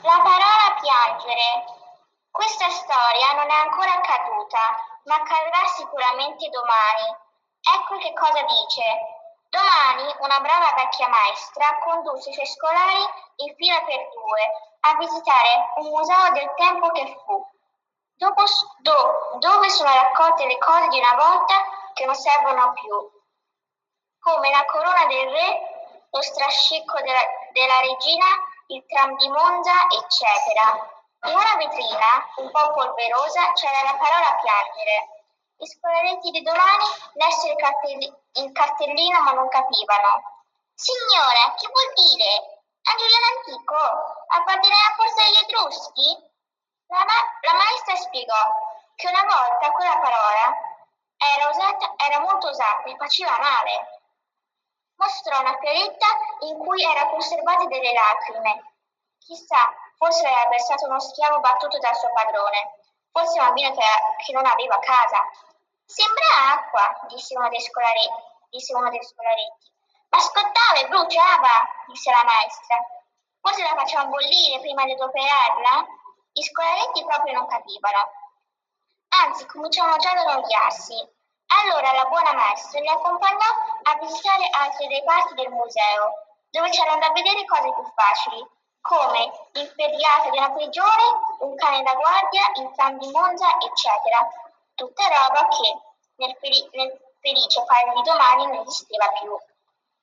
La parola piangere. Questa storia non è ancora accaduta, ma accadrà sicuramente domani. Ecco che cosa dice. Domani una brava vecchia maestra condusse i suoi scolari in fila per due a visitare un museo del tempo che fu, dove sono raccolte le cose di una volta che non servono più, come la corona del re, lo strascico della regina, il tram di Monza, eccetera. In una vetrina, un po' polverosa, c'era la parola piangere. Gli scolaretti di domani lessero il cartellino ma non capivano. Signora, che vuol dire? Angelo l'antico? Apparteneva forse agli Etruschi? La maestra spiegò che una volta quella parola era molto usata e faceva male. Mostrò una fialetta in cui erano conservate delle lacrime. Chissà, forse aveva versato uno schiavo battuto dal suo padrone, forse un bambino che non aveva casa. Sembra acqua, disse uno degli scolaretti. Ma scottava e bruciava, disse la maestra. Forse la facciamo bollire prima di adoperarla? Gli scolaretti proprio non capivano. Anzi, cominciavano già ad annoiarsi. Allora la buona maestra li accompagnò a visitare altre dei parti del museo, dove c'erano da vedere cose più facili, come l'inferriata di una prigione, un cane da guardia, il tram di Monza, eccetera. Tutta roba che nel felice fare di domani non esisteva più.